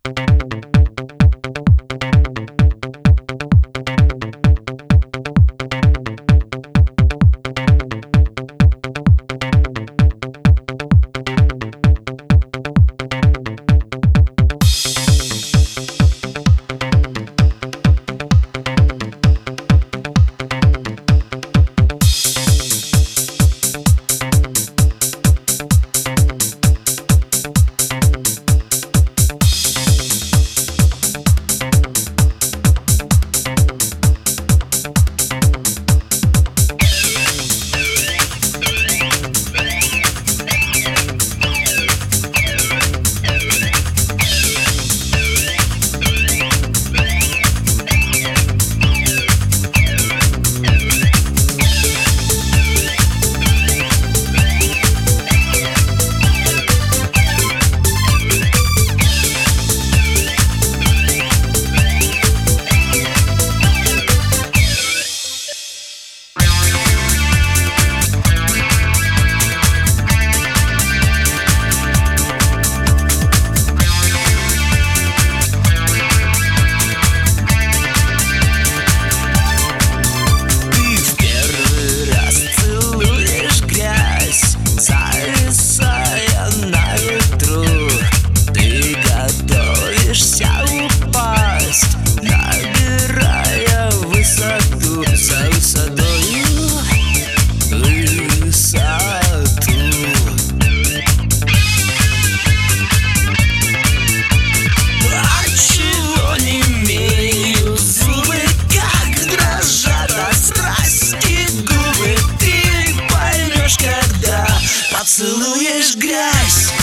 Поцелуешь грязь.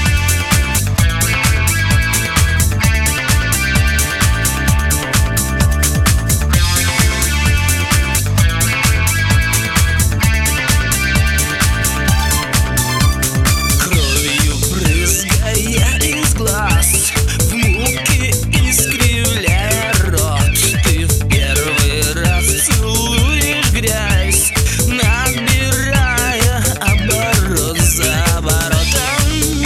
Кровью брызгая из глаз, в муке искривляя рот, ты в первый раз целуешь грязь, набирая оборот за оборотом.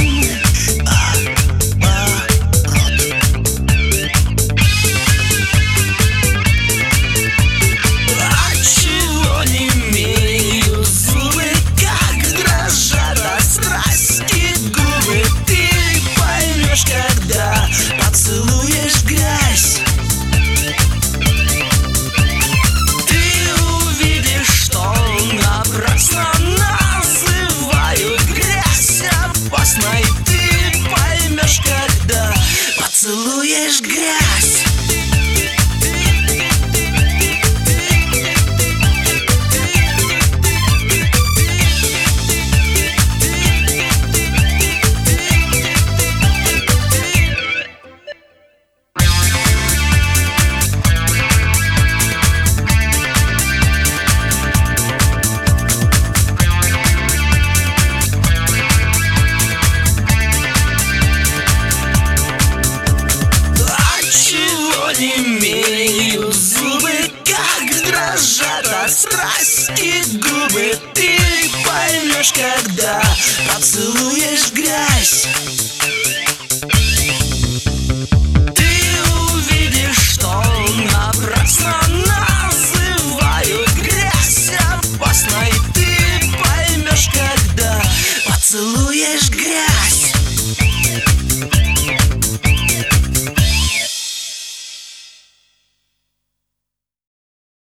Отчего немеют зубы, как дрожат от страсти губы? Ты поймешь, когда поцелуешь грязь. Ты увидишь, что напрасно называют грязь опасной. Ты поймешь, когда поцелуешь грязь. Немеют зубы, как дрожат от страсти губы. Ты поймешь, когда поцелуешь грязь.